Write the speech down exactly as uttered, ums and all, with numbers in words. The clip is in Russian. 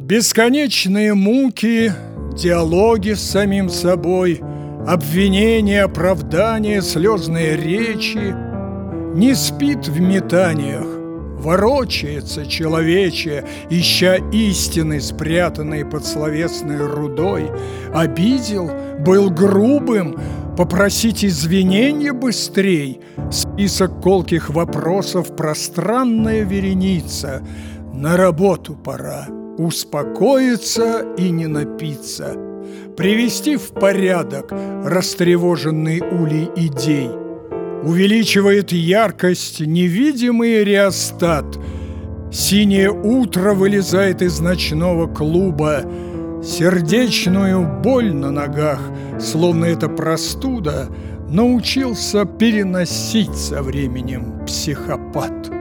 Бесконечные муки, диалоги с самим собой, обвинения, оправдания, слезные речи. Не спит в метаниях, ворочается человече, ища истины, спрятанной под словесной рудой. Обидел, был грубым, попросить извинения быстрей. Список колких вопросов, пространная вереница. На работу пора, успокоиться и не напиться, привести в порядок растревоженный улей идей. Увеличивает яркость невидимый реостат. Синее утро вылезает из ночного клуба. Сердечную боль на ногах, словно это простуда, научился переносить со временем психопат.